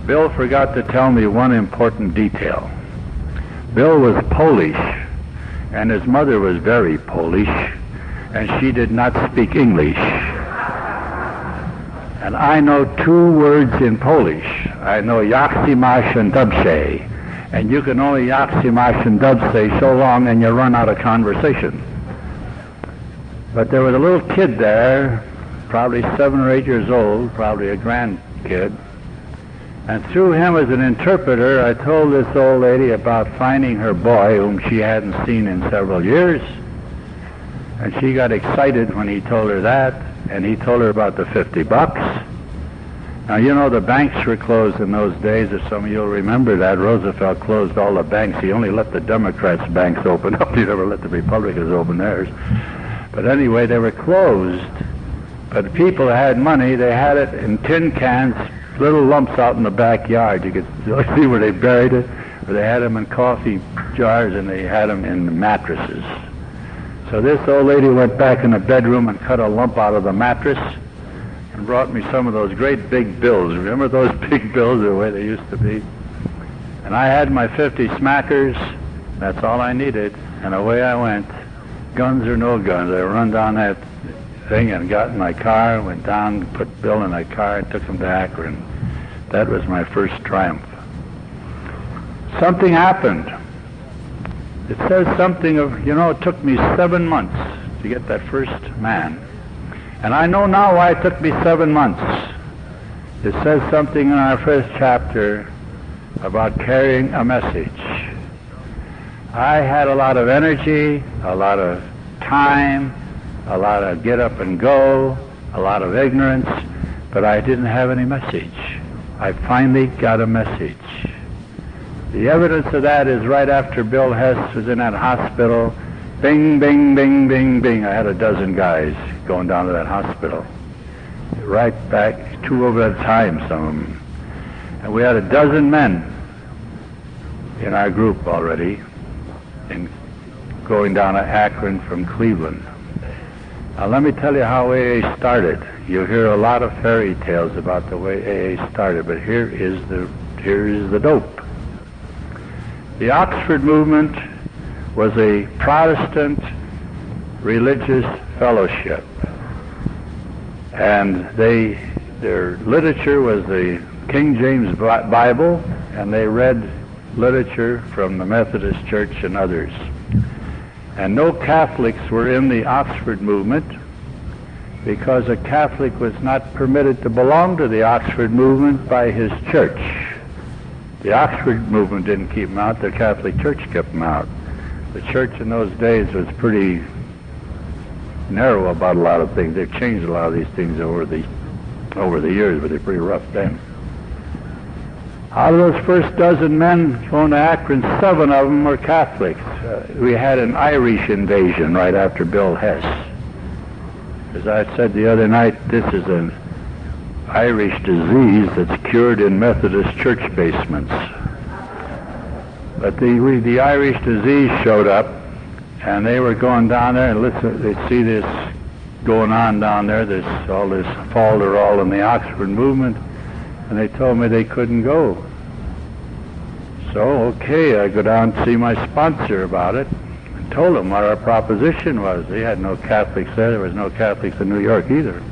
S1: Bill forgot to tell me one important detail. Bill was Polish, and his mother was very Polish, and she did not speak English. And I know two words in Polish. I know jak si masz and dobrze. And you can only jak si masz and dobrze so long and you run out of conversation. But there was a little kid there, probably seven or eight years old, probably a grandkid. And through him as an interpreter, I told this old lady about finding her boy, whom she hadn't seen in several years. And she got excited when he told her that, and he told her about the fifty bucks. Now, you know, the banks were closed in those days. If some of you will remember that, Roosevelt closed all the banks. He only let the Democrats' banks open up. He never let the Republicans open theirs. But anyway, they were closed. But people had money. They had it in tin cans, little lumps out in the backyard. You could see where they buried it, or they had them in coffee jars, and they had them in mattresses. So this old lady went back in the bedroom and cut a lump out of the mattress and brought me some of those great big bills. Remember those big bills, the way they used to be? And I had my fifty smackers. That's all I needed. And away I went. Guns or no guns. I run down that thing and got in my car, went down, put Bill in that car, and took him to Akron. That was my first triumph. Something happened. It says something of, you know, it took me seven months to get that first man. And I know now why it took me seven months. It says something in our first chapter about carrying a message. I had a lot of energy, a lot of time, a lot of get up and go, a lot of ignorance, but I didn't have any message. I finally got a message. The evidence of that is right after Bill Hess was in that hospital. Bing, bing, bing, bing, bing. I had a dozen guys going down to that hospital. Right back, two over at a time, some of them. And we had a dozen men in our group already, in going down to Akron from Cleveland. Now let me tell you how A A started. You hear a lot of fairy tales about the way A A started, but here is the here is the dope. The Oxford movement was a Protestant religious fellowship, and they their literature was the King James Bible, and they read literature from the Methodist Church and others. And no Catholics were in the Oxford movement, because a Catholic was not permitted to belong to the Oxford movement by his church. The Oxford movement didn't keep him out, the Catholic Church kept him out. The church in those days was pretty narrow about a lot of things. They've changed a lot of these things over the over the years, but they're pretty rough then. Out of those first dozen men going to Akron, seven of them were Catholics. Uh, we had an Irish invasion right after Bill Hess. As I said the other night, this is an Irish disease that's cured in Methodist church basements. But the we, the Irish disease showed up, and they were going down there and listen. They see this going on down there. This all this falderall in the Oxford movement, and they told me they couldn't go. So okay, I go down and see my sponsor about it, and told him what our proposition was. They had no Catholics there. There was no Catholics in New York either.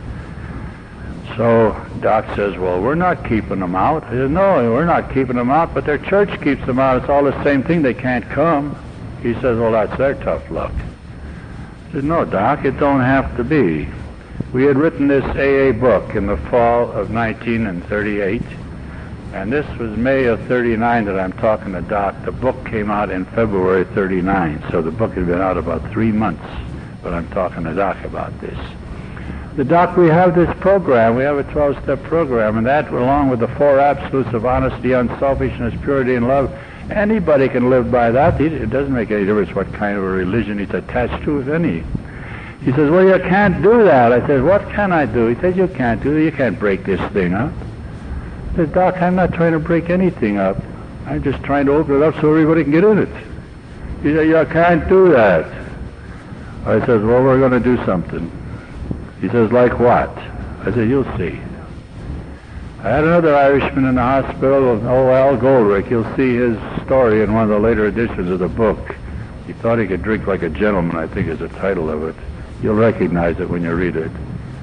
S1: So Doc says, well, we're not keeping them out. I said, no, we're not keeping them out, but their church keeps them out. It's all the same thing. They can't come. He says, well, that's their tough luck. I said, no, Doc, it don't have to be. We had written this A A book in the fall of nineteen thirty-eight, and this was May of thirty-nine that I'm talking to Doc. The book came out in February thirty-nine, so the book had been out about three months, but I'm talking to Doc about this. The Doc, we have this program, we have a twelve-step program, and that, along with the four absolutes of honesty, unselfishness, purity, and love, anybody can live by that. It doesn't make any difference what kind of a religion he's attached to, if any. He says, well, you can't do that. I said, what can I do? He says, you can't do that. You can't break this thing up. I said, Doc, I'm not trying to break anything up. I'm just trying to open it up so everybody can get in it. He said, you can't do that. I said, well, we're going to do something. He says, like what? I said, you'll see. I had another Irishman in the hospital, oh, Al Goldrick. You'll see his story in one of the later editions of the book. He thought he could drink like a gentleman, I think is the title of it. You'll recognize it when you read it.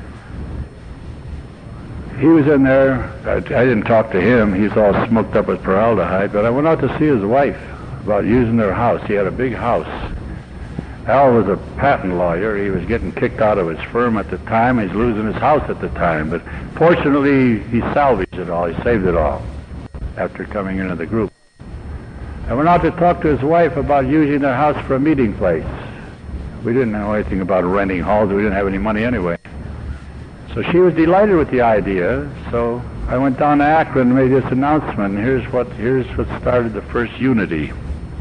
S1: He was in there. I, I didn't talk to him. He's all smoked up with formaldehyde, but I went out to see his wife about using their house. He had a big house. Al was a patent lawyer. He was getting kicked out of his firm at the time. He's losing his house at the time, but fortunately he salvaged it all. He saved it all after coming into the group. I went out to talk to his wife about using their house for a meeting place. We didn't know anything about renting halls. We didn't have any money anyway. So she was delighted with the idea. So I went down to Akron and made this announcement. Here's what, here's what started the first unity.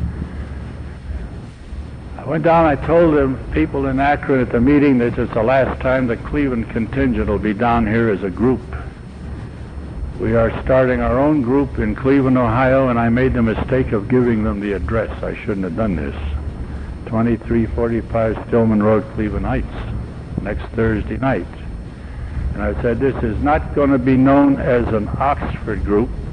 S1: I went down, I told the people in Akron at the meeting that it's the last time the Cleveland contingent will be down here as a group. We are starting our own group in Cleveland, Ohio, and I made the mistake of giving them the address. I shouldn't have done this. twenty-three forty-five Stillman Road, Cleveland Heights, next Thursday night. And I said, this is not going to be known as an Oxford group.